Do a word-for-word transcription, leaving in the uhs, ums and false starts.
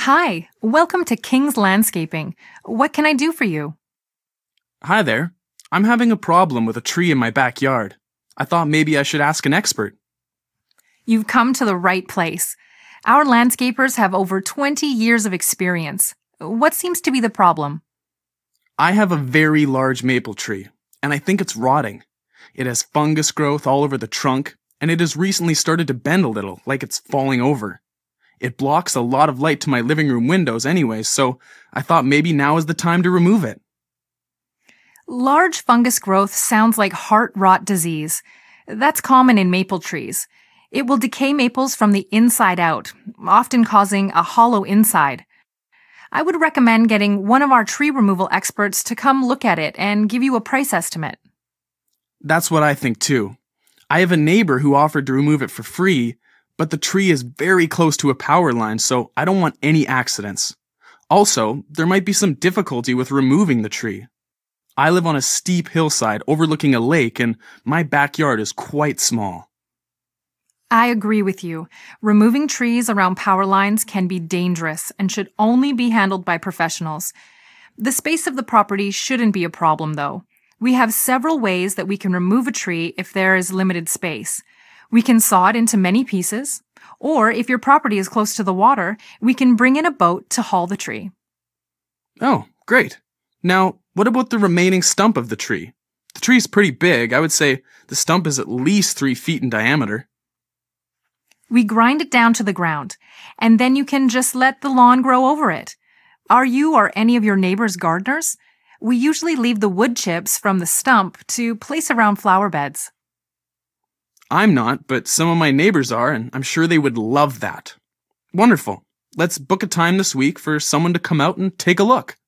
Hi, welcome to King's Landscaping. What can I do for you? Hi there. I'm having a problem with a tree in my backyard. I thought maybe I should ask an expert. You've come to the right place. Our landscapers have over twenty years of experience. What seems to be the problem? I have a very large maple tree, and I think it's rotting. It has fungus growth all over the trunk, and it has recently started to bend a little, like it's falling over. It blocks a lot of light to my living room windows anyways, so I thought maybe now is the time to remove it. Large fungus growth sounds like heart rot disease. That's common in maple trees. It will decay maples from the inside out, often causing a hollow inside. I would recommend getting one of our tree removal experts to come look at it and give you a price estimate. That's what I think too. I have a neighbor who offered to remove it for free, but the tree is very close to a power line, so I don't want any accidents. Also, there might be some difficulty with removing the tree. I live on a steep hillside overlooking a lake, and my backyard is quite small. I agree with you. Removing trees around power lines can be dangerous and should only be handled by professionals. The space of the property shouldn't be a problem, though. We have several ways that we can remove a tree if there is limited space. We can saw it into many pieces, or if your property is close to the water, we can bring in a boat to haul the tree. Oh, great. Now, what about the remaining stump of the tree? The tree is pretty big. I would say the stump is at least three feet in diameter. We grind it down to the ground, and then you can just let the lawn grow over it. Are you or any of your neighbors gardeners? We usually leave the wood chips from the stump to place around flower beds. I'm not, but some of my neighbors are, and I'm sure they would love that. Wonderful. Let's book a time this week for someone to come out and take a look.